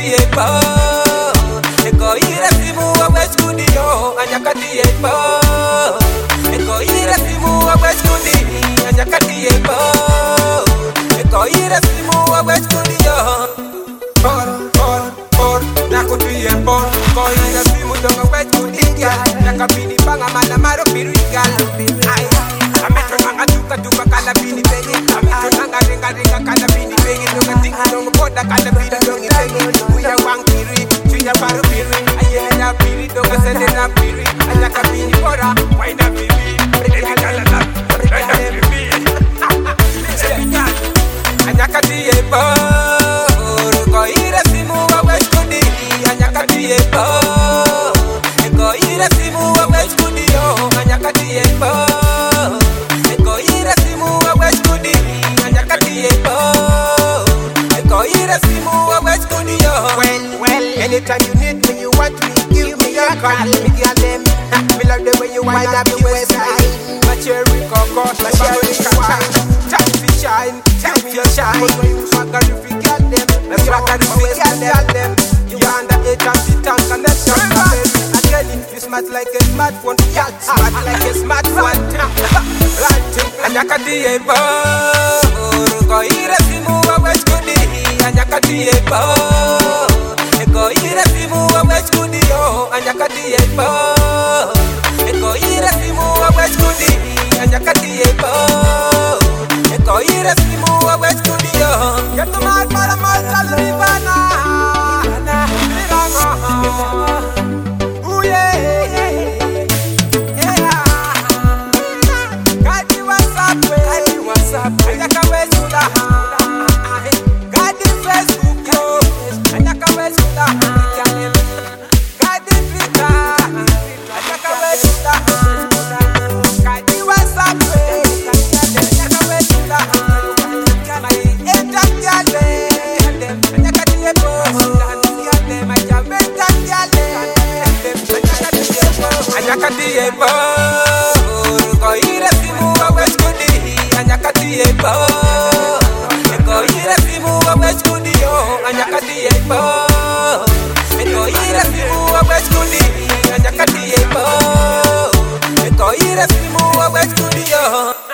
anyakati ebo eko ire simu wa studio anyakati ebo eko ire simu wa studio anyakati ebo eko ire simu wa studio por nakuti ebo ko ire simu donga wa studio nyakapini panga mana maro pirigal ai ameto nanga tuka kala bini pengi ameto nanga ringa kala bini pengi donga tinga donga boda kala bini dongi pengi uya wang piri chuya paru piri ayena piri donga sende na piri anyaka bini bora waina bibi edi kala na waina bibi anyaka diebo ko ire simu wa studio anyaka diebo ko ire simu wa studio anyaka diebo eko ire simu wa studio anyakati ebo eko ire simu wa studio well anytime you need me you want me give me your call me girl them me love the way you wind up your waistline my cherry cocoa my cherry wine taxi shine give me your shine swagger if you get them my swagger if you get them you under a taxi tank and that's your baby you smart like a smartphone smart like a smartphone anyakati ebo ko ire simu wa studio anyakati ebo eko ire simu wa studio anyakati ebo eko ire simu wa studio anyakati ebo eko ire simu wa studio yatu mal para mal salivana anyakati ebo ko ire simu wa studio anyakati ebo eko ire simu wa studio anyakati ebo eko ire simu wa studio anyakati ebo eko ire simu wa studio